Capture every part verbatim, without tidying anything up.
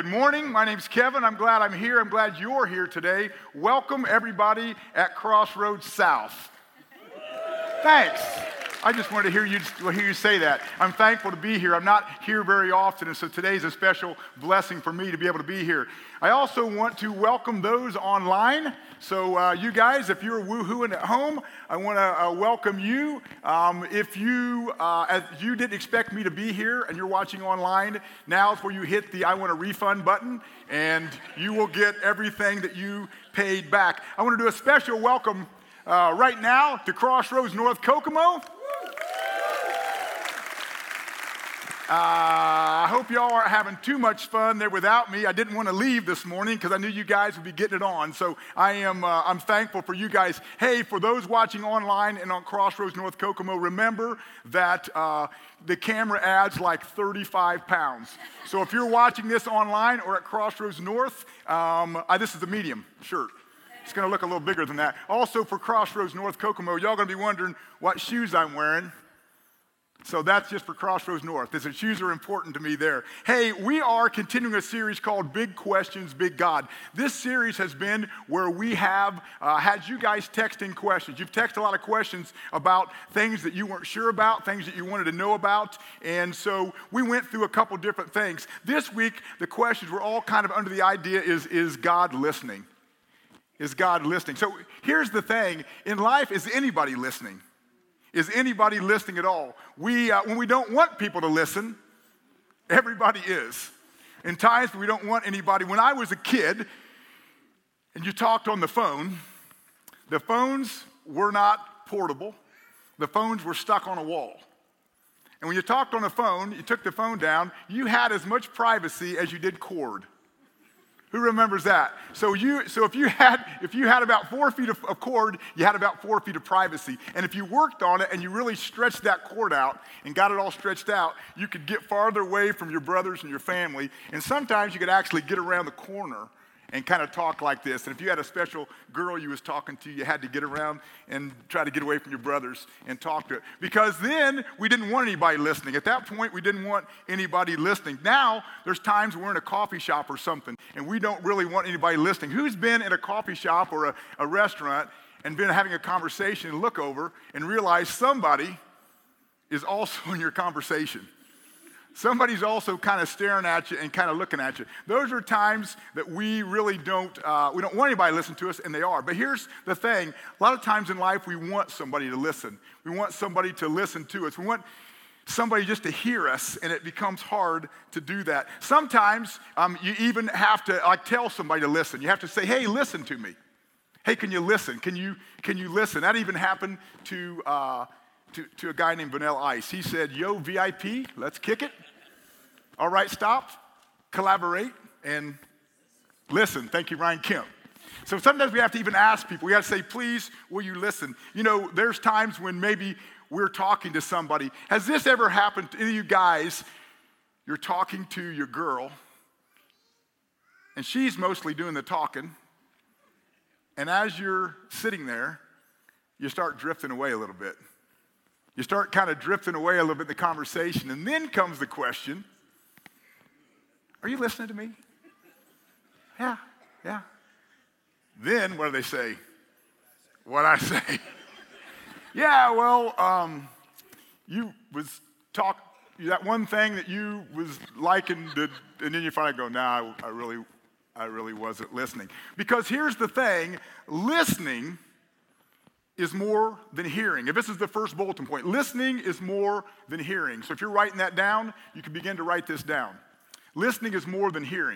good morning. My name's Kevin. I'm glad I'm here. I'm glad you're here today. Welcome, everybody, at Crossroads South. Thanks. I just wanted to hear you, hear you say that. I'm thankful to be here. I'm not here very often, and so today's a special blessing for me to be able to be here. I also want to welcome those online. So uh, you guys, if you're woohooing at home, I want to uh, welcome you. Um, if you uh, as you didn't expect me to be here and you're watching online, now is where you hit the I want a refund button, and you will get everything that you paid back. I want to do a special welcome uh, right now to Crossroads North Kokomo. Uh, I hope y'all aren't having too much fun there without me. I didn't want to leave this morning because I knew you guys would be getting it on. So I am uh, I'm thankful for you guys. Hey, for those watching online and on Crossroads North Kokomo, remember that uh, the camera adds like thirty-five pounds. So if you're watching this online or at Crossroads North, um, uh, this is the medium shirt. It's going to look a little bigger than that. Also for Crossroads North Kokomo, y'all going to be wondering what shoes I'm wearing. So that's just for Crossroads North. The shoes are important to me there. Hey, we are continuing a series called Big Questions, Big God. This series has been where we have uh, had you guys text in questions. You've texted a lot of questions about things that you weren't sure about, things that you wanted to know about. And so we went through a couple different things. This week, the questions were all kind of under the idea is, is God listening? Is God listening? So here's the thing. In life, is anybody listening? Is anybody listening at all? We, uh, when we don't want people to listen, everybody is. In times when we don't want anybody. When I was a kid and you talked on the phone, the phones were not portable. The phones were stuck on a wall. And when you talked on the phone, you took the phone down, you had as much privacy as you did cord. Who remembers that? So you, so if you had, if you had about four feet of, of cord, you had about four feet of privacy. And if you worked on it and you really stretched that cord out and got it all stretched out, you could get farther away from your brothers and your family. And sometimes you could actually get around the corner and kind of talk like this. And if you had a special girl you was talking to, you had to get around and try to get away from your brothers and talk to it. Because then we didn't want anybody listening. At that point, we didn't want anybody listening. Now, there's times we're in a coffee shop or something, and we don't really want anybody listening. Who's been in a coffee shop or a, a restaurant and been having a conversation and look over and realize somebody is also in your conversation? Somebody's also kind of staring at you and kind of looking at you. Those are times that we really don't, uh, we don't want anybody to listen to us, and they are. But here's the thing. A lot of times in life, we want somebody to listen. We want somebody to listen to us. We want somebody just to hear us, and it becomes hard to do that. Sometimes um, you even have to like tell somebody to listen. You have to say, hey, listen to me. Hey, can you listen? Can you, can you listen? That even happened to... Uh, To, to a guy named Vanilla Ice. He said, yo, V I P, let's kick it. All right, stop, collaborate, and listen. Thank you, Ryan Kemp. So sometimes we have to even ask people. We have to say, please, will you listen? You know, there's times when maybe we're talking to somebody. Has this ever happened to any of you guys? You're talking to your girl, and she's mostly doing the talking. And as you're sitting there, you start drifting away a little bit. You start kind of drifting away a little bit in the conversation, and then comes the question, are you listening to me? Yeah, yeah. Then what do they say? What I say? yeah, well, um, you was talk that one thing that you was liking, to, and then you finally go, nah, I, I really, I really wasn't listening. Because here's the thing, listening is more than hearing. If this is the first bulletin point, listening is more than hearing. So if you're writing that down, you can begin to write this down. Listening is more than hearing.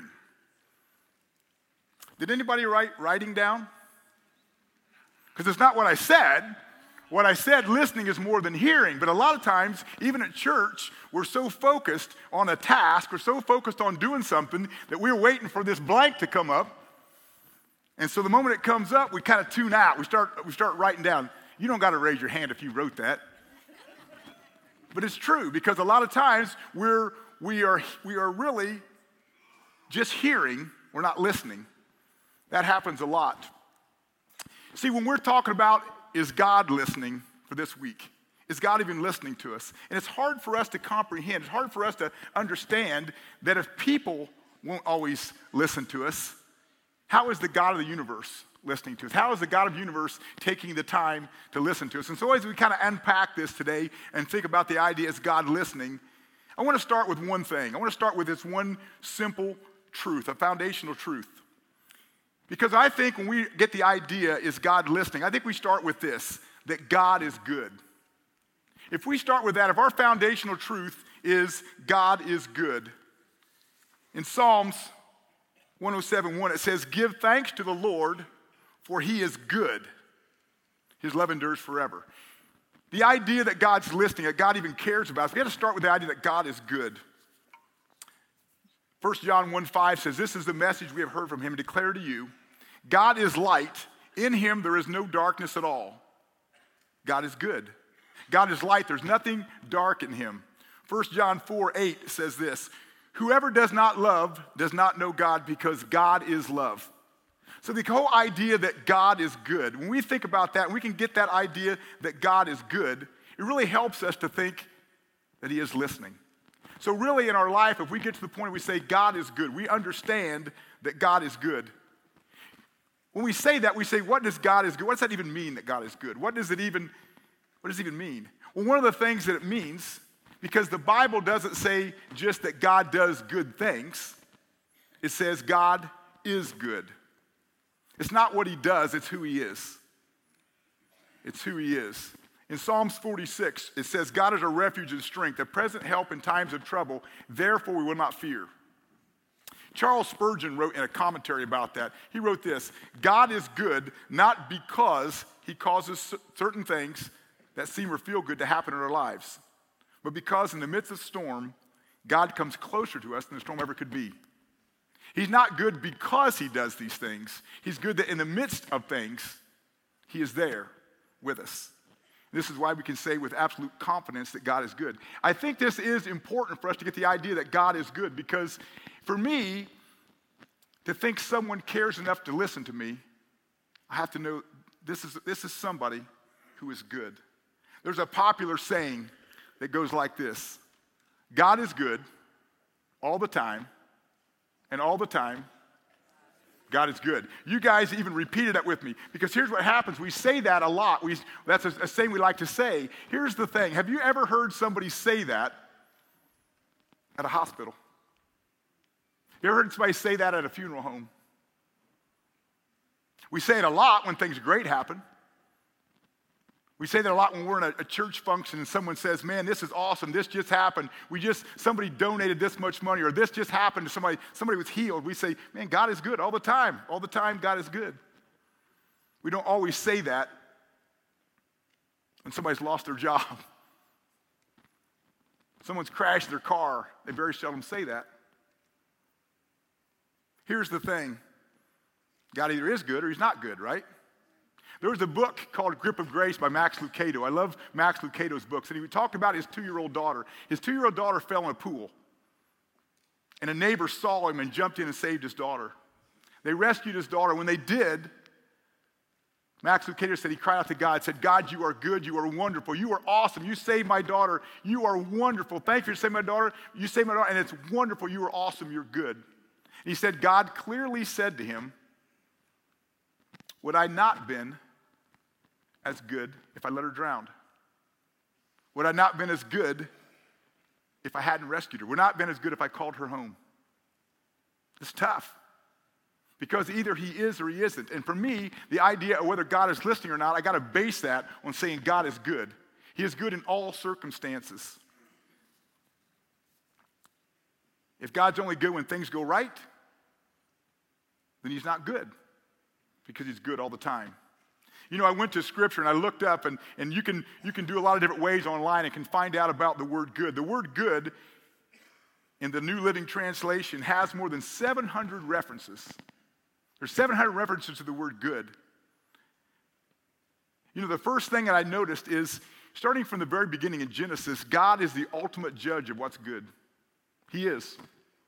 Did anybody write writing down? Because it's not what I said. What I said, listening is more than hearing. But a lot of times, even at church, we're so focused on a task, we're so focused on doing something that we're waiting for this blank to come up. And so the moment it comes up, we kind of tune out. We start, we start writing down. You don't got to raise your hand if you wrote that. But it's true, because a lot of times we're, we are, we are really just hearing. We're not listening. That happens a lot. See, when we're talking about is God listening for this week, is God even listening to us? And it's hard for us to comprehend. It's hard for us to understand that if people won't always listen to us. How is the God of the universe listening to us? How is the God of the universe taking the time to listen to us? And so as we kind of unpack this today and think about the idea as God listening, I want to start with one thing. I want to start with this one simple truth, a foundational truth. Because I think when we get the idea, is God listening, I think we start with this, that God is good. If we start with that, if our foundational truth is God is good, in Psalms one oh seven one, it says, "Give thanks to the Lord, for he is good. His love endures forever." The idea that God's listening, that God even cares about us, we got to start with the idea that God is good. First John one five says, "This is the message we have heard from him and declare to you. God is light. In him there is no darkness at all." God is good. God is light. There's nothing dark in him. First John four eight says this, "Whoever does not love does not know God, because God is love." So the whole idea that God is good, when we think about that, we can get that idea that God is good, it really helps us to think that he is listening. So really in our life, if we get to the point where we say God is good, we understand that God is good. When we say that, we say, what does God is good? What does that even mean, that God is good? What does it even, what does it even mean? Well, one of the things that it means, because the Bible doesn't say just that God does good things, it says God is good. It's not what he does, it's who he is. It's who he is. In Psalms forty-six, it says, "God is a refuge and strength, a present help in times of trouble. Therefore we will not fear." Charles Spurgeon wrote in a commentary about that. He wrote this, "God is good not because he causes certain things that seem or feel good to happen in our lives, but because in the midst of the storm, God comes closer to us than the storm ever could be." He's not good because he does these things. He's good that in the midst of things, he is there with us. This is why we can say with absolute confidence that God is good. I think this is important for us to get the idea that God is good, because for me, to think someone cares enough to listen to me, I have to know this is, this is somebody who is good. There's a popular saying that goes like this: God is good all the time, and all the time, God is good. You guys even repeated that with me, because here's what happens. We say that a lot. We, that's a, a saying we like to say. Here's the thing. Have you ever heard somebody say that at a hospital? You ever heard somebody say that at a funeral home? We say it a lot when things great happen. We say that a lot when we're in a, a church function and someone says, "Man, this is awesome. This just happened. We just, somebody donated this much money," or "This just happened to somebody, somebody was healed." We say, "Man, God is good all the time. All the time, God is good." We don't always say that when somebody's lost their job. Someone's crashed their car. They very seldom say that. Here's the thing. God either is good or he's not good, right? There was a book called Grip of Grace by Max Lucado. I love Max Lucado's books. And he talked about his two-year-old daughter. His two-year-old daughter fell in a pool. And a neighbor saw him and jumped in and saved his daughter. They rescued his daughter. When they did, Max Lucado said he cried out to God, said, "God, you are good. You are wonderful. You are awesome. You saved my daughter. You are wonderful. Thank you for saving my daughter. You saved my daughter, and it's wonderful. You are awesome. You're good." And he said, God clearly said to him, "Would I not been as good if I let her drown? Would I not been as good if I hadn't rescued her? Would I not been as good if I called her home?" It's tough, because either he is or he isn't. And for me, the idea of whether God is listening or not, I got to base that on saying God is good. He is good in all circumstances. If God's only good when things go right, then he's not good, because he's good all the time. You know, I went to Scripture and I looked up, and, and you can you can do a lot of different ways online and can find out about the word good. The word good in the New Living Translation has more than seven hundred references. There's seven hundred references to the word good. You know, the first thing that I noticed is, starting from the very beginning in Genesis, God is the ultimate judge of what's good. He is.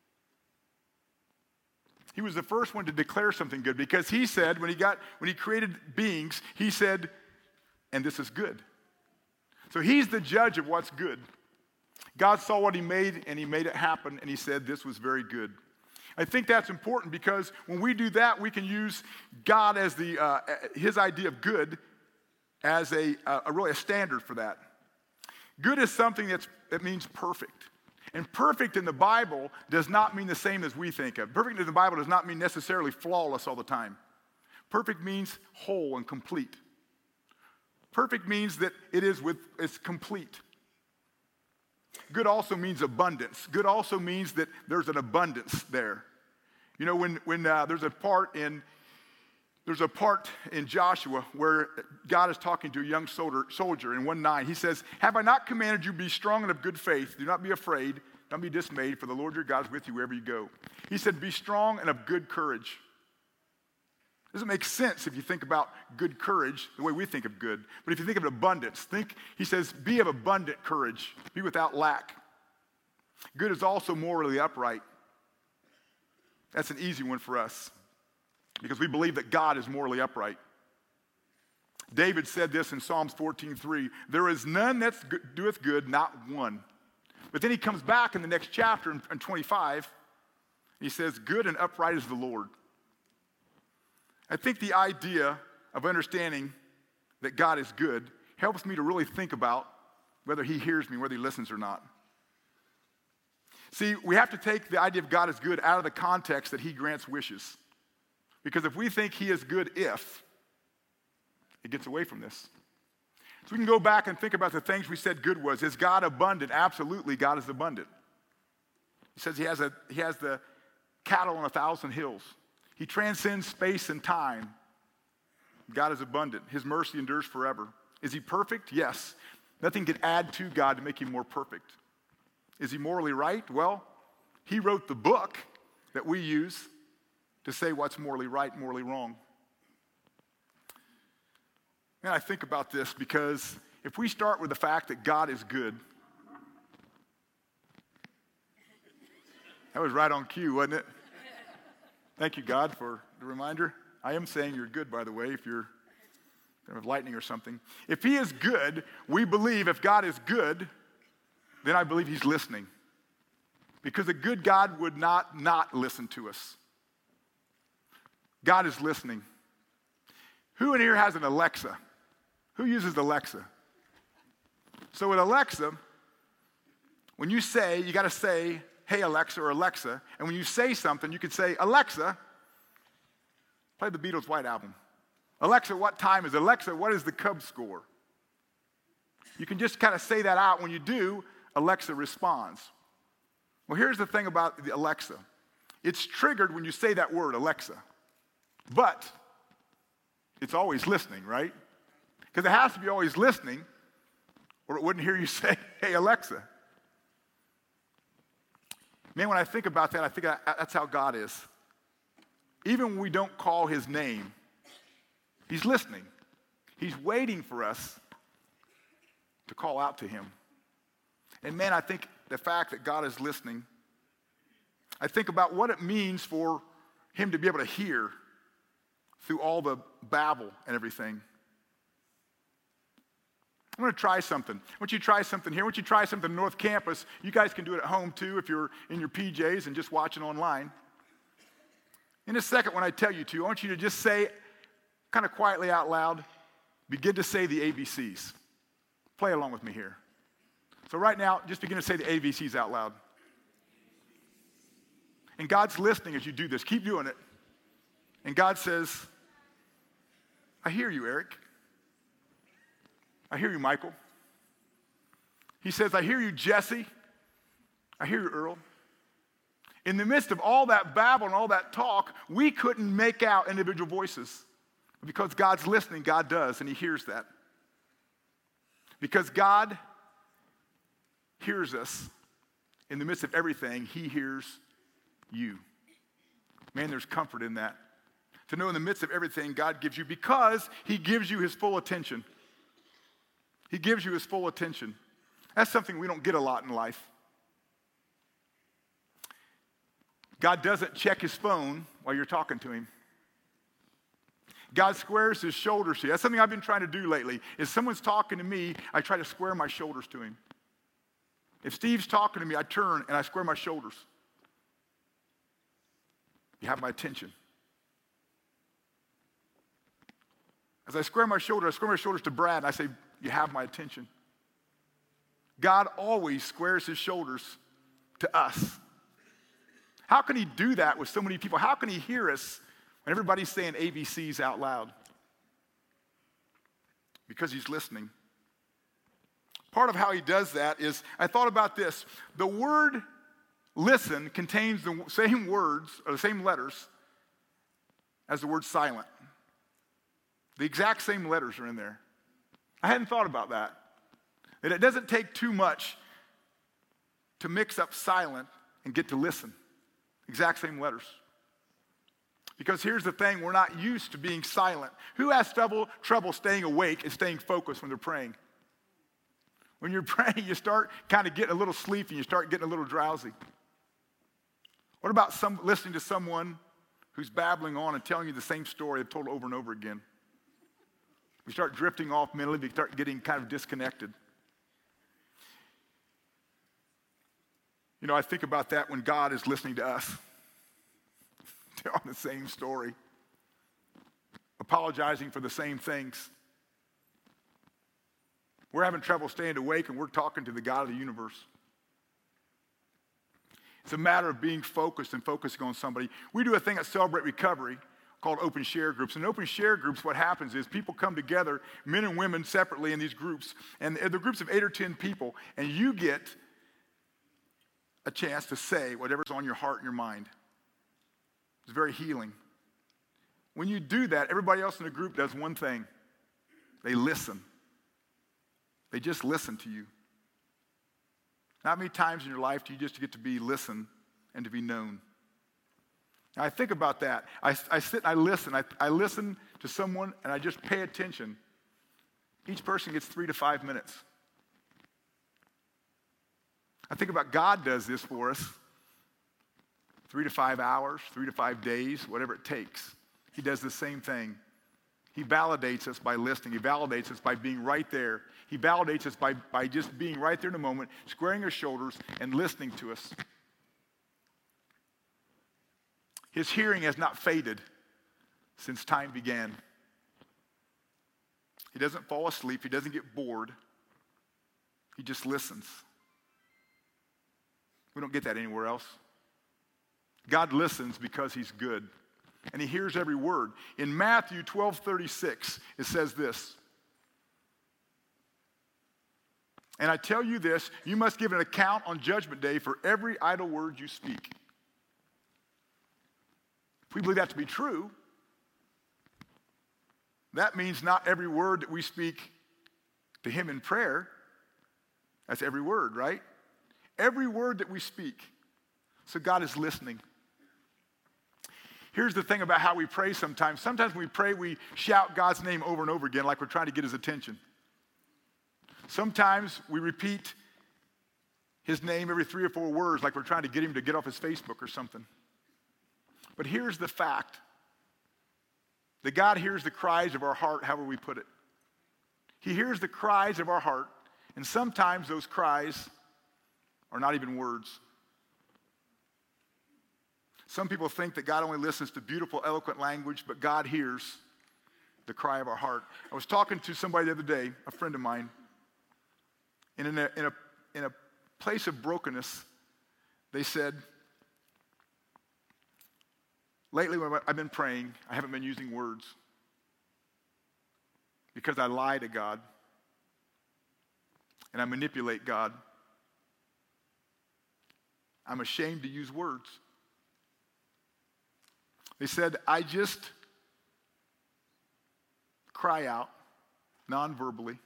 He was the first one to declare something good, because he said, when he got, when he created beings, he said, "And this is good." So he's the judge of what's good. God saw what he made, and he made it happen, and he said, "This was very good." I think that's important because when we do that, we can use God as the, uh, his idea of good as a, a really a standard for that. Good is something that's, that means perfect. And perfect in the Bible does not mean the same as we think of. Perfect in the Bible does not mean necessarily flawless all the time. Perfect means whole and complete. Perfect means that it is with, it's complete. Good also means abundance. Good also means that there's an abundance there. You know, when, when uh, there's a part in there's a part in Joshua where God is talking to a young soldier, soldier in one nine. He says, "Have I not commanded you, be strong and of good faith? Do not be afraid, don't be dismayed, for the Lord your God is with you wherever you go." He said, "Be strong and of good courage." Doesn't make sense if you think about good courage the way we think of good. But if you think of abundance, think, he says, be of abundant courage. Be without lack. Good is also morally upright. That's an easy one for us because we believe that God is morally upright. David said this in Psalms fourteen three, "There is none that doeth good, not one." But then he comes back in the next chapter in twenty-five, and he says, "Good and upright is the Lord." I think the idea of understanding that God is good helps me to really think about whether he hears me, whether he listens or not. See, we have to take the idea of God is good out of the context that he grants wishes. Because if we think he is good if, it gets away from this. So we can go back and think about the things we said good was. Is God abundant? Absolutely, God is abundant. He says he has, a, he has the cattle on a thousand hills. He transcends space and time. God is abundant. His mercy endures forever. Is he perfect? Yes. Nothing can add to God to make him more perfect. Is he morally right? Well, he wrote the book that we use to say what's morally right, morally wrong. And I think about this because if we start with the fact that God is good, that was right on cue, wasn't it? Thank you, God, for the reminder. I am saying you're good, by the way, if you're kind of lightning or something. If he is good, we believe if God is good, then I believe he's listening. Because a good God would not not listen to us. God is listening. Who in here has an Alexa? Who uses Alexa? So with Alexa, when you say, you got to say, "Hey, Alexa," or "Alexa." And when you say something, you could say, "Alexa, play the Beatles' White Album." "Alexa, what time is it?" "Alexa, what is the Cubs score?" You can just kind of say that out. When you do, Alexa responds. Well, here's the thing about the Alexa. It's triggered when you say that word, Alexa. But it's always listening, right? Because it has to be always listening, or it wouldn't hear you say, "Hey, Alexa." Man, when I think about that, I think that's how God is. Even when we don't call his name, he's listening. He's waiting for us to call out to him. And man, I think the fact that God is listening, I think about what it means for him to be able to hear through all the babble and everything. I'm going to try something. I want you to try something here. I want you to try something North Campus. You guys can do it at home too if you're in your P Js and just watching online. In a second, when I tell you to, I want you to just say, kind of quietly out loud, begin to say the A B Cs. Play along with me here. So right now, just begin to say the A B Cs out loud. And God's listening as you do this. Keep doing it. And God says, "I hear you, Eric. I hear you, Michael." He says, "I hear you, Jesse. I hear you, Earl." In the midst of all that babble and all that talk, we couldn't make out individual voices. Because God's listening, God does, and he hears that. Because God hears us in the midst of everything, he hears you. Man, there's comfort in that. To know in the midst of everything, God gives you, because he gives you his full attention. He gives you his full attention. That's something we don't get a lot in life. God doesn't check his phone while you're talking to him. God squares his shoulders to you. That's something I've been trying to do lately. If someone's talking to me, I try to square my shoulders to him. If Steve's talking to me, I turn and I square my shoulders. You have my attention. As I square my shoulders, I square my shoulders to Brad, and I say, you have my attention. God always squares his shoulders to us. How can he do that with so many people? How can he hear us when everybody's saying A B Cs out loud? Because he's listening. Part of how he does that is, I thought about this. The word listen contains the same words, or the same letters, as the word silent. The exact same letters are in there. I hadn't thought about that. That it doesn't take too much to mix up silent and get to listen. Exact same letters. Because here's the thing, we're not used to being silent. Who has trouble, trouble staying awake and staying focused when they're praying? When you're praying, you start kind of getting a little sleepy, you start getting a little drowsy. What about some, listening to someone who's babbling on and telling you the same story they've told over and over again? We start drifting off mentally, we start getting kind of disconnected. You know, I think about that when God is listening to us. They're on the same story, apologizing for the same things. We're having trouble staying awake, and we're talking to the God of the universe. It's a matter of being focused and focusing on somebody. We do a thing at Celebrate Recovery called Open Share Groups. In Open Share Groups, what happens is people come together, men and women separately in these groups, and they're groups of eight or ten people, and you get a chance to say whatever's on your heart and your mind. It's very healing. When you do that, everybody else in the group does one thing. They listen. They just listen to you. Not many times in your life do you just get to be listened and to be known. Now, I think about that. I, I sit and I listen. I, I listen to someone and I just pay attention. Each person gets three to five minutes. I think about God does this for us. Three to five hours, three to five days, whatever it takes. He does the same thing. He validates us by listening. He validates us by being right there. He validates us by, by just being right there in a moment, squaring his shoulders and listening to us. His hearing has not faded since time began. He doesn't fall asleep. He doesn't get bored. He just listens. We don't get that anywhere else. God listens because he's good. And he hears every word. In Matthew twelve thirty-six, it says this. And I tell you this, you must give an account on Judgment Day for every idle word you speak. If we believe that to be true, that means not every word that we speak to him in prayer, that's every word, right? Every word that we speak. So God is listening. Here's the thing about how we pray sometimes. Sometimes when we pray, we shout God's name over and over again like we're trying to get his attention. Sometimes we repeat his name every three or four words like we're trying to get him to get off his Facebook or something. But here's the fact. That God hears the cries of our heart, however we put it. He hears the cries of our heart, and sometimes those cries are not even words. Some people think that God only listens to beautiful, eloquent language, but God hears the cry of our heart. I was talking to somebody the other day, a friend of mine, and in a, in a, in a place of brokenness, they said, lately when I've been praying, I haven't been using words because I lie to God and I manipulate God. I'm ashamed to use words. They said, I just cry out non-verbally.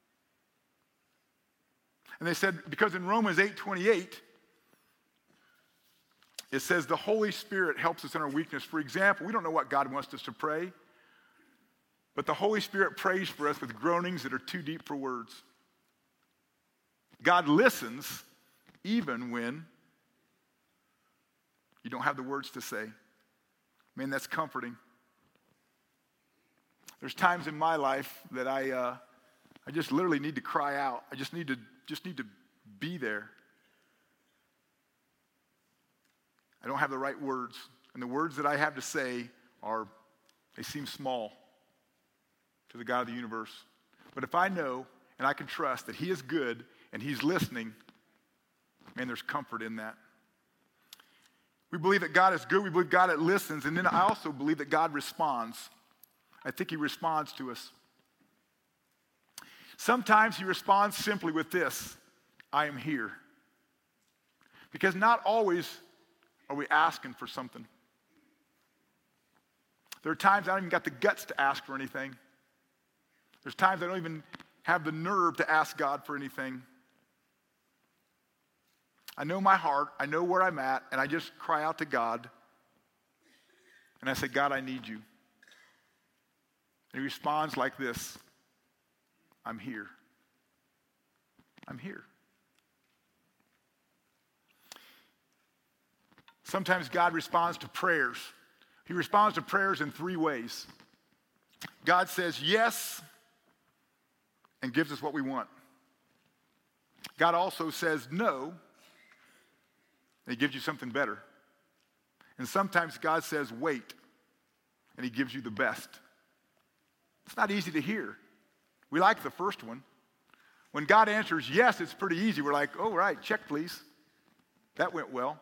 And they said, because in Romans eight twenty-eight, it says the Holy Spirit helps us in our weakness. For example, we don't know what God wants us to pray, but the Holy Spirit prays for us with groanings that are too deep for words. God listens even when you don't have the words to say. Man, that's comforting. There's times in my life that I, uh, I just literally need to cry out. I just need to, just need to be there. I don't have the right words. And the words that I have to say are, they seem small to the God of the universe. But if I know and I can trust that he is good and he's listening, man, there's comfort in that. We believe that God is good. We believe God listens. And then I also believe that God responds. I think he responds to us. Sometimes he responds simply with this: I am here. Because not always are we asking for something. There are times I don't even got the guts to ask for anything. There's times I don't even have the nerve to ask God for anything. I know my heart, I know where I'm at, and I just cry out to God. And I say, God, I need you. And he responds like this: I'm here. I'm here. Sometimes God responds to prayers. He responds to prayers in three ways. God says yes and gives us what we want. God also says no and he gives you something better. And sometimes God says wait and he gives you the best. It's not easy to hear. We like the first one. When God answers yes, it's pretty easy. We're like, oh, right, check please. That went well.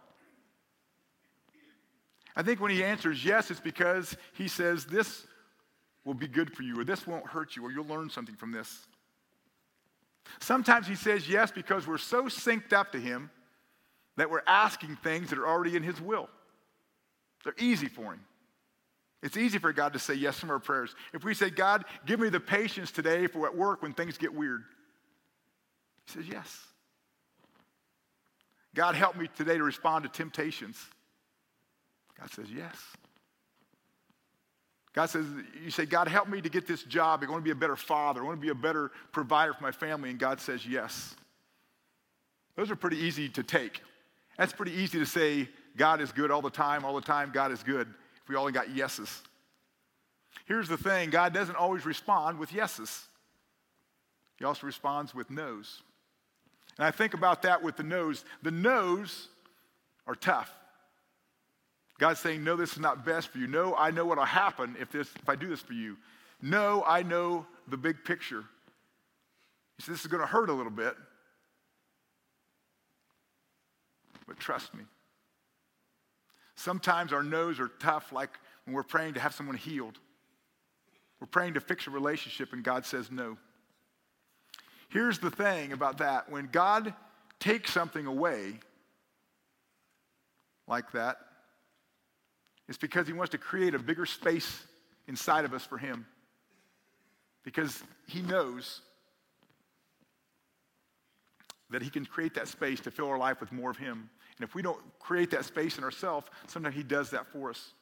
I think when he answers yes, it's because he says this will be good for you, or this won't hurt you, or you'll learn something from this. Sometimes he says yes because we're so synced up to him that we're asking things that are already in his will. They're easy for him. It's easy for God to say yes to our prayers. If we say, God, give me the patience today for at work when things get weird, he says yes. God, help me today to respond to temptations. God says yes. God says, you say, God, help me to get this job. I want to be a better father. I want to be a better provider for my family. And God says yes. Those are pretty easy to take. That's pretty easy to say, God is good all the time, all the time, God is good, if we only got yeses. Here's the thing, God doesn't always respond with yeses. He also responds with no's. And I think about that with the no's. The no's are tough. God's saying, no, this is not best for you. No, I know what will happen if this, if I do this for you. No, I know the big picture. He says, this is going to hurt a little bit, but trust me. Sometimes our no's are tough, like when we're praying to have someone healed. We're praying to fix a relationship, and God says no. Here's the thing about that. When God takes something away like that, it's because he wants to create a bigger space inside of us for him. Because he knows that he can create that space to fill our life with more of him. And if we don't create that space in ourselves, sometimes he does that for us.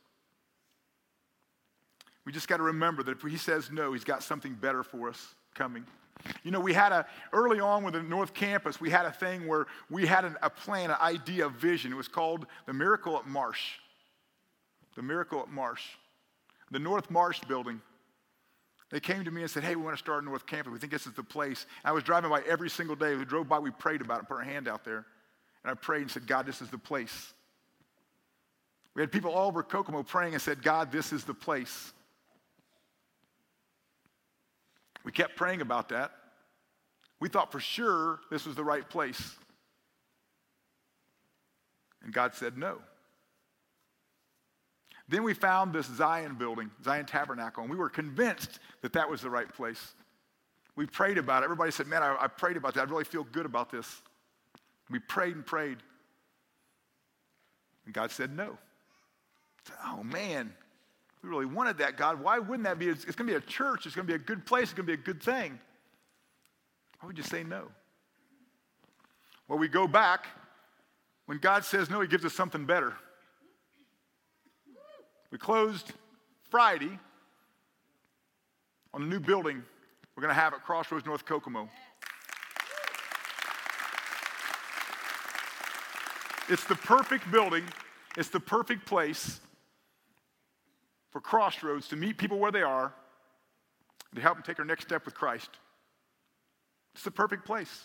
We just got to remember that if he says no, he's got something better for us coming. You know, we had a, early on with the North Campus, we had a thing where we had an, a plan, an idea, a vision. It was called the Miracle at Marsh. The Miracle at Marsh. The North Marsh building. They came to me and said, hey, we want to start a North Campus. We think this is the place. I was driving by every single day. We drove by, we prayed about it, put our hand out there. And I prayed and said, God, this is the place. We had people all over Kokomo praying and said, God, this is the place. We kept praying about that. We thought for sure this was the right place. And God said no. Then we found this Zion building, Zion Tabernacle, and we were convinced that that was the right place. We prayed about it. Everybody said, man, I, I prayed about that. I really feel good about this. We prayed and prayed. And God said no. Said, oh, man, we really wanted that, God. Why wouldn't that be? It's, it's going to be a church. It's going to be a good place. It's going to be a good thing. Why would you say no? Well, we go back. When God says no, he gives us something better. We closed Friday on a new building we're going to have at Crossroads North Kokomo. It's the perfect building. It's the perfect place for Crossroads to meet people where they are and to help them take their next step with Christ. It's the perfect place.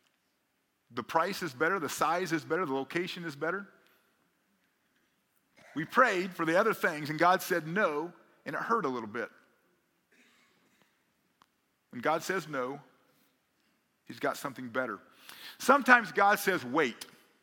The price is better. The size is better. The location is better. we prayed for the other things, and God said no, and it hurt a little bit. When God says no, he's got something better. Sometimes God says wait.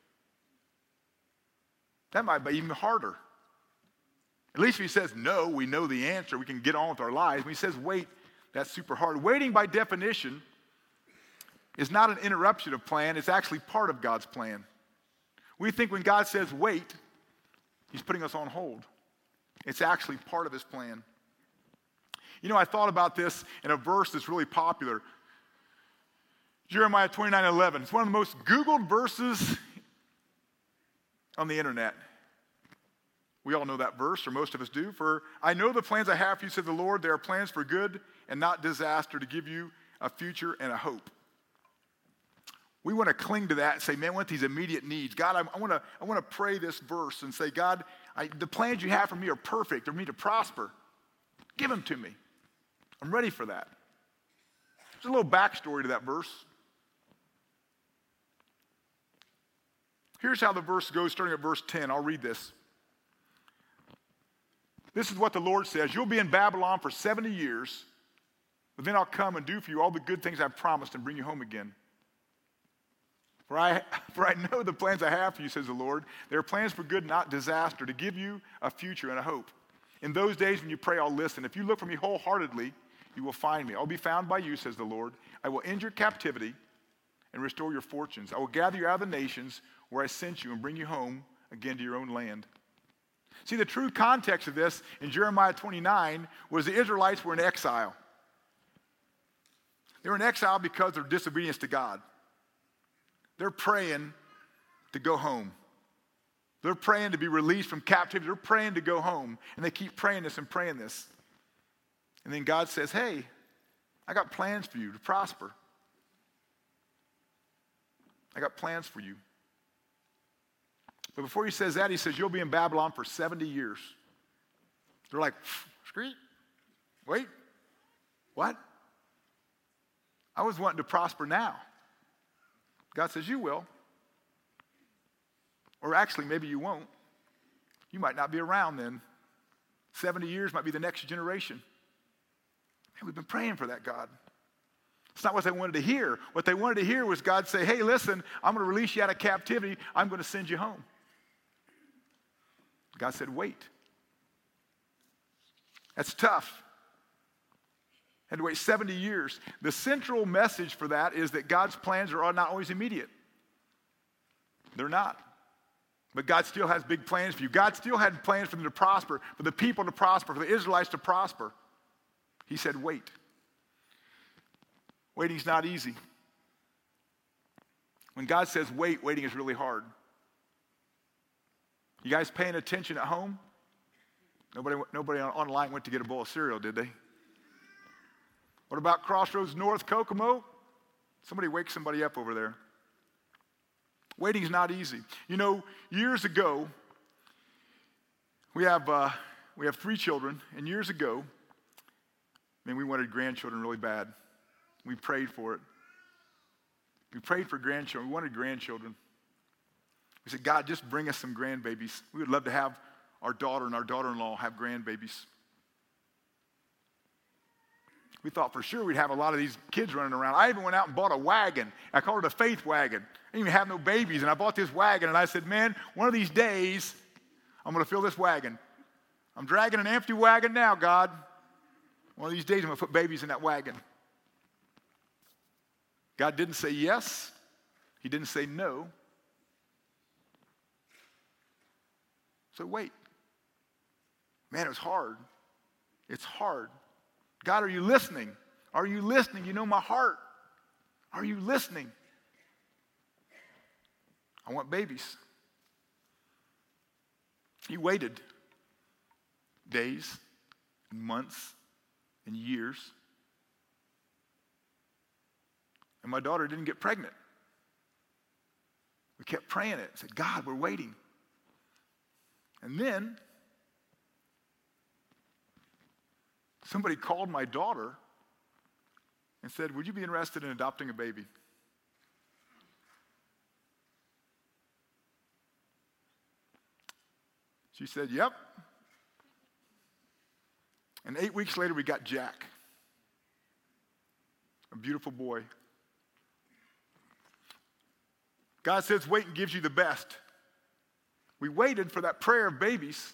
That might be even harder. At least if he says no, we know the answer. We can get on with our lives. When he says wait, that's super hard. Waiting by definition is not an interruption of plan. It's actually part of God's plan. We think when God says wait, he's putting us on hold. It's actually part of his plan. You know, I thought about this in a verse that's really popular. Jeremiah twenty-nine eleven. It's one of the most Googled verses on the internet. We all know that verse, or most of us do. For I know the plans I have for you, said the Lord. They are plans for good and not disaster, to give you a future and a hope. We want to cling to that and say, man, I want these immediate needs. God, I, I want to I want to pray this verse and say, God, I, the plans you have for me are perfect. They're for me to prosper. Give them to me. I'm ready for that. There's a little backstory to that verse. Here's how the verse goes, starting at verse ten. I'll read this. This is what the Lord says. You'll be in Babylon for seventy years, but then I'll come and do for you all the good things I've promised and bring you home again. For I, for I know the plans I have for you, says the Lord. They are plans for good, not disaster, to give you a future and a hope. In those days when you pray, I'll listen. If you look for me wholeheartedly, you will find me. I'll be found by you, says the Lord. I will end your captivity and restore your fortunes. I will gather you out of the nations where I sent you and bring you home again to your own land. See, the true context of this in Jeremiah twenty-nine was the Israelites were in exile. They were in exile because of their disobedience to God. They're praying to go home. They're praying to be released from captivity. They're praying to go home. And they keep praying this and praying this. And then God says, hey, I got plans for you to prosper. I got plans for you. But before he says that, he says, you'll be in Babylon for seventy years. They're like, screet, wait, what? I was wanting to prosper now. God says, you will. Or actually, maybe you won't. You might not be around then. seventy years might be the next generation. And we've been praying for that, God. It's not what they wanted to hear. What they wanted to hear was God say, hey, listen, I'm going to release you out of captivity. I'm going to send you home. God said, wait. That's tough. Had to wait seventy years. The central message for that is that God's plans are not always immediate. They're not. But God still has big plans for you. God still had plans for them to prosper, for the people to prosper, for the Israelites to prosper. He said, wait. Waiting's not easy. When God says wait, waiting is really hard. You guys paying attention at home? Nobody, nobody online went to get a bowl of cereal, did they? What about Crossroads North, Kokomo? Somebody wake somebody up over there. Waiting's not easy. You know, years ago, we have uh, we have three children, and years ago, man, we wanted grandchildren really bad. We prayed for it. We prayed for grandchildren. We wanted grandchildren. We said, God, just bring us some grandbabies. We would love to have our daughter and our daughter-in-law have grandbabies. We thought for sure we'd have a lot of these kids running around. I even went out and bought a wagon. I called it a faith wagon. I didn't even have no babies, and I bought this wagon, and I said, man, one of these days, I'm going to fill this wagon. I'm dragging an empty wagon now, God. One of these days, I'm going to put babies in that wagon. God didn't say yes. He didn't say no. So wait. Man, it was hard. It's hard. God, are you listening? Are you listening? You know my heart. Are you listening? I want babies. He waited days, and months, and years. And my daughter didn't get pregnant. We kept praying it. Said, God, we're waiting. And then somebody called my daughter and said, would you be interested in adopting a baby? She said, yep. And eight weeks later, we got Jack, a beautiful boy. God says, wait and gives you the best. We waited for that prayer of babies.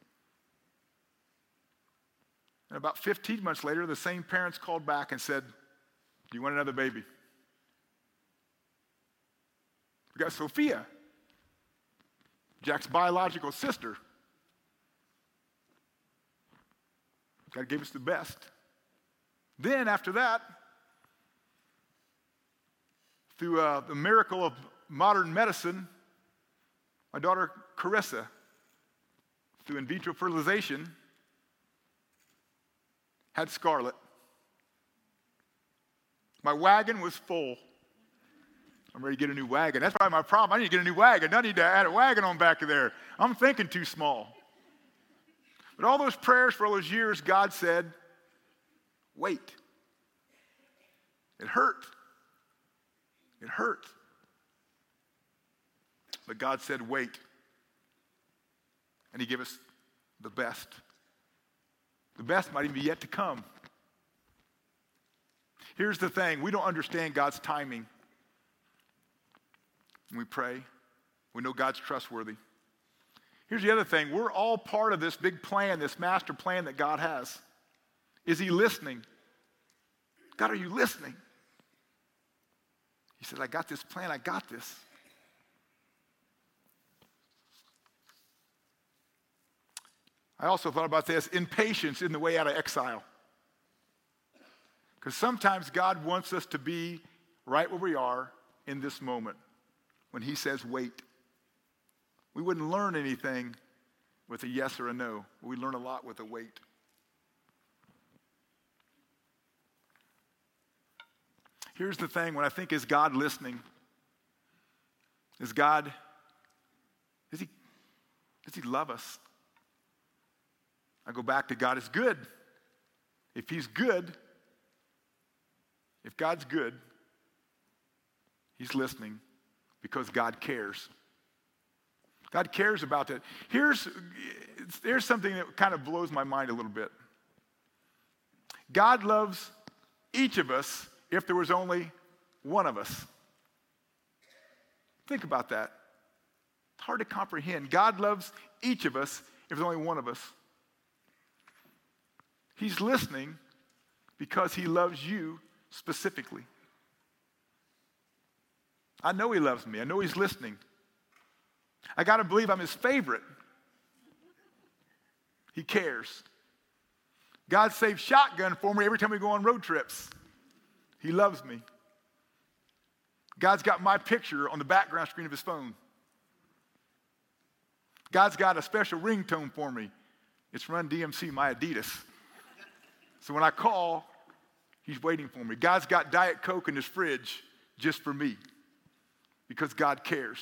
And about fifteen months later, the same parents called back and said, do you want another baby? We got Sophia, Jack's biological sister. God gave us the best. Then after that, through uh, the miracle of modern medicine, my daughter Carissa, through in vitro fertilization, had Scarlett. My wagon was full. I'm ready to get a new wagon. That's probably my problem. I need to get a new wagon. I need to add a wagon on back of there. I'm thinking too small. But all those prayers for all those years, God said, wait. It hurt. It hurt. But God said, wait. And he gave us the best. The best might even be yet to come. Here's the thing. We don't understand God's timing. When we pray, we know God's trustworthy. Here's the other thing. We're all part of this big plan, this master plan that God has. Is he listening? God, are you listening? He said, I got this plan. I got this. I also thought about this, impatience in the way out of exile. Because sometimes God wants us to be right where we are in this moment when he says, wait. We wouldn't learn anything with a yes or a no. We learn a lot with a wait. Here's the thing, when I think, is God listening? Is God, is he, does he love us? I go back to God is good. If he's good, if God's good, he's listening because God cares. God cares about that. Here's, here's something that kind of blows my mind a little bit. God loves each of us if there was only one of us. Think about that. It's hard to comprehend. God loves each of us if there's only one of us. He's listening because he loves you specifically. I know he loves me. I know he's listening. I got to believe I'm his favorite. He cares. God saves shotgun for me every time we go on road trips. He loves me. God's got my picture on the background screen of his phone. God's got a special ringtone for me. It's Run D M C, my Adidas. So when I call, he's waiting for me. God's got Diet Coke in his fridge just for me because God cares.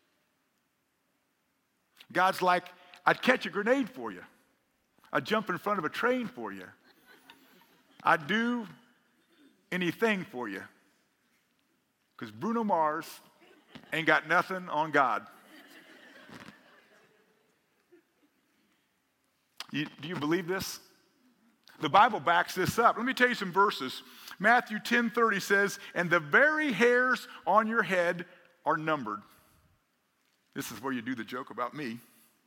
God's like, I'd catch a grenade for you. I'd jump in front of a train for you. I'd do anything for you. Because Bruno Mars ain't got nothing on God. You, do you believe this? The Bible backs this up. Let me tell you some verses. Matthew ten thirty says, and the very hairs on your head are numbered. This is where you do the joke about me.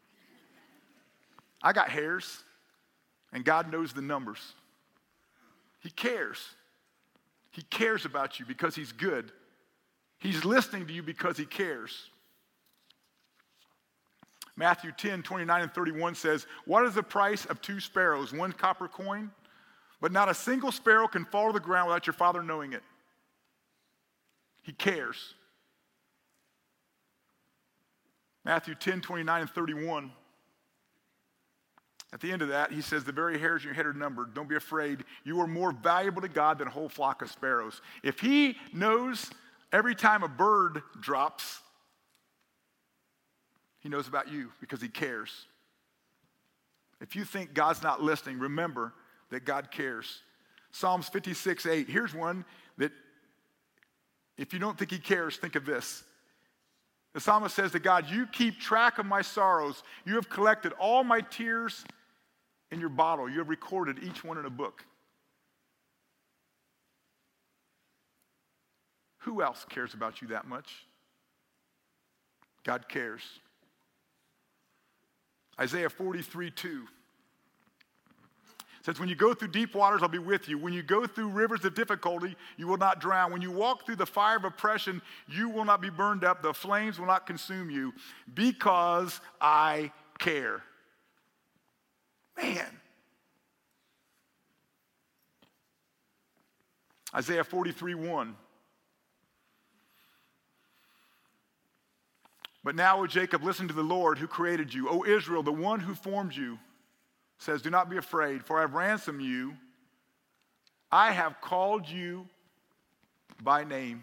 I got hairs, and God knows the numbers. He cares. He cares about you because he's good. He's listening to you because he cares. Matthew ten, twenty-nine and thirty-one says, what is the price of two sparrows? One copper coin? But not a single sparrow can fall to the ground without your Father knowing it. He cares. Matthew ten, twenty-nine and thirty-one. At the end of that, he says, the very hairs on your head are numbered. Don't be afraid. You are more valuable to God than a whole flock of sparrows. If he knows every time a bird drops, he knows about you because he cares. If you think God's not listening, remember that God cares. Psalms fifty-six, eight. Here's one that if you don't think he cares, think of this. The psalmist says to God, you keep track of my sorrows. You have collected all my tears in your bottle. You have recorded each one in a book. Who else cares about you that much? God cares. Isaiah forty-three two says, when you go through deep waters, I'll be with you. When you go through rivers of difficulty, you will not drown. When you walk through the fire of oppression, you will not be burned up. The flames will not consume you because I care. Man. Isaiah forty-three one. But now, O Jacob, listen to the Lord who created you. O Israel, the one who formed you, says, do not be afraid, for I have ransomed you. I have called you by name.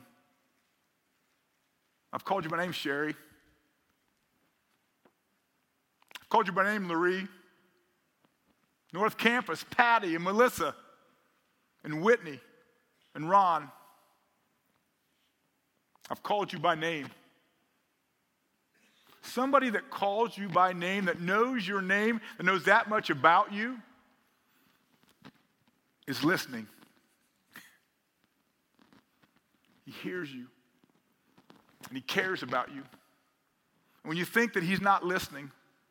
I've called you by name, Sherry. I've called you by name, Larry. North Campus, Patty and Melissa and Whitney and Ron. I've called you by name. Somebody that calls you by name, that knows your name, that knows that much about you, is listening. He hears you, and he cares about you. And when you think that he's not listening,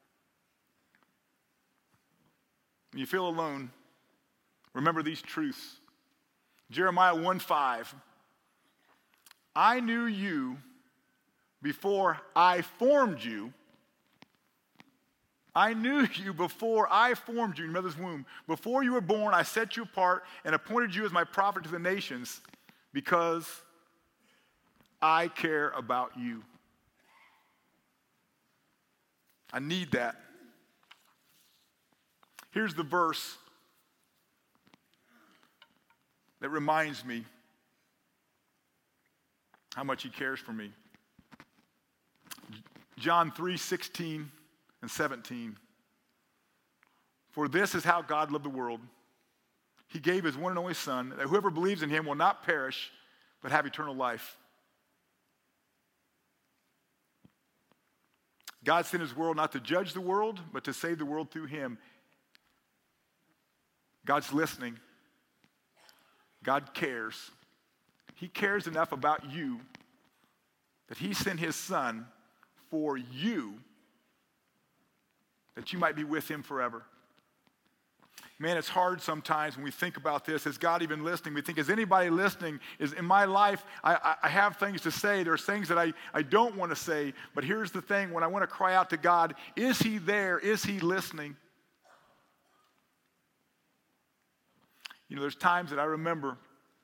when you feel alone, remember these truths. Jeremiah one five. I knew you before I formed you. I knew you before I formed you in your mother's womb. Before you were born, I set you apart and appointed you as my prophet to the nations because I care about you. I need that. Here's the verse that reminds me how much he cares for me. John three sixteen and seventeen. For this is how God loved the world. He gave his one and only Son, that whoever believes in him will not perish, but have eternal life. God sent his world not to judge the world, but to save the world through him. God's listening. God cares. He cares enough about you that he sent his Son for you, that you might be with him forever. Man, it's hard sometimes when we think about this. Is God even listening? We think, is anybody listening? Is in my life, I, I, I have things to say. There's things that I, I don't want to say. But here's the thing. When I want to cry out to God, is he there? Is he listening? You know, there's times that I remember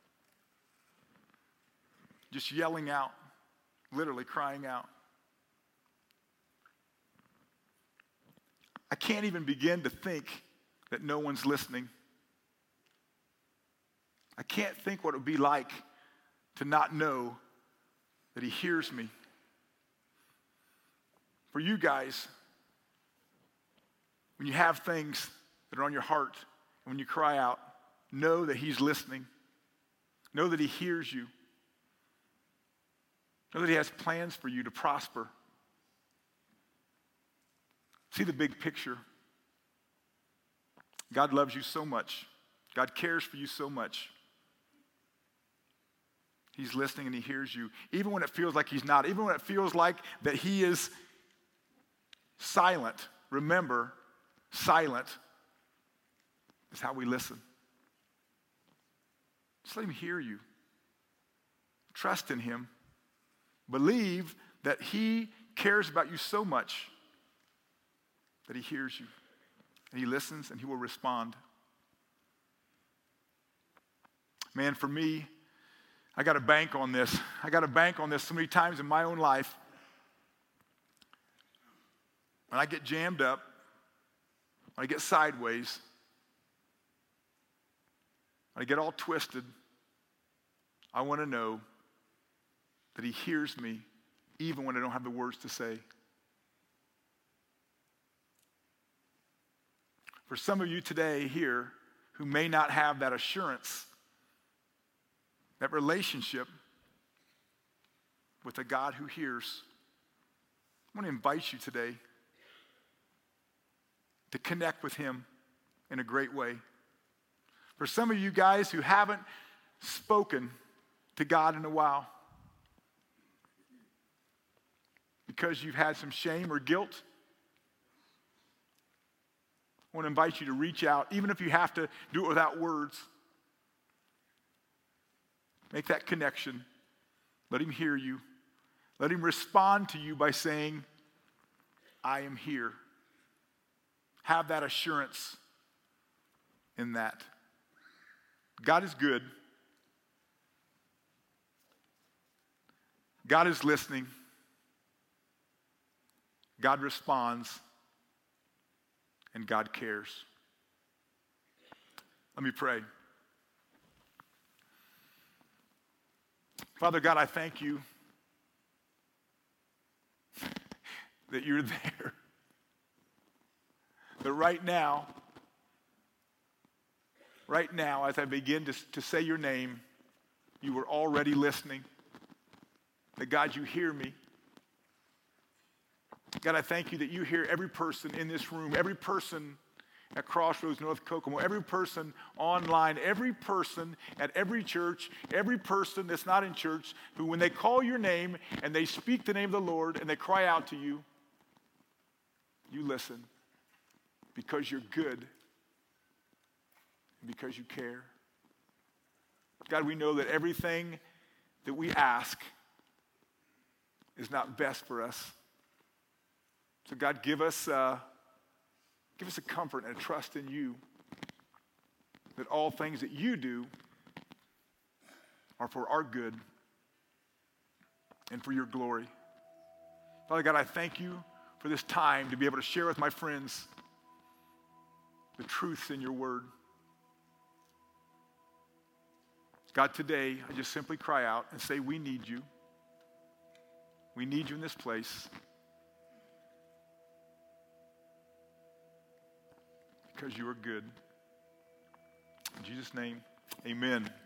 just yelling out, literally crying out. I can't even begin to think that no one's listening. I can't think what it would be like to not know that he hears me. For you guys, when you have things that are on your heart, and when you cry out, know that he's listening. Know that he hears you. Know that he has plans for you to prosper. See the big picture. God loves you so much. God cares for you so much. He's listening and he hears you. Even when it feels like he's not. Even when it feels like that he is silent. Remember, silent is how we listen. Just let him hear you. Trust in him. Believe that he cares about you so much that he hears you, and he listens, and he will respond. Man, for me, I got to bank on this. I got to bank on this so many times in my own life. When I get jammed up, when I get sideways, when I get all twisted, I want to know that he hears me even when I don't have the words to say. For some of you today here who may not have that assurance, that relationship with a God who hears, I want to invite you today to connect with him in a great way. For some of you guys who haven't spoken to God in a while because you've had some shame or guilt, I want to invite you to reach out, even if you have to do it without words. Make that connection. Let him hear you. Let him respond to you by saying, I am here. Have that assurance in that. God is good. God is listening. God responds. And God cares. Let me pray. Father God, I thank you that you're there. That right now, right now, as I begin to, to say your name, you were already listening. That God, you hear me. God, I thank you that you hear every person in this room, every person at Crossroads North Kokomo, every person online, every person at every church, every person that's not in church, who when they call your name and they speak the name of the Lord and they cry out to you, you listen because you're good and because you care. God, we know that everything that we ask is not best for us. So God, give us, uh, give us a comfort and a trust in you that all things that you do are for our good and for your glory. Father God, I thank you for this time to be able to share with my friends the truths in your word. God, today I just simply cry out and say, we need you. We need you in this place. Because you are good. In Jesus' name, amen.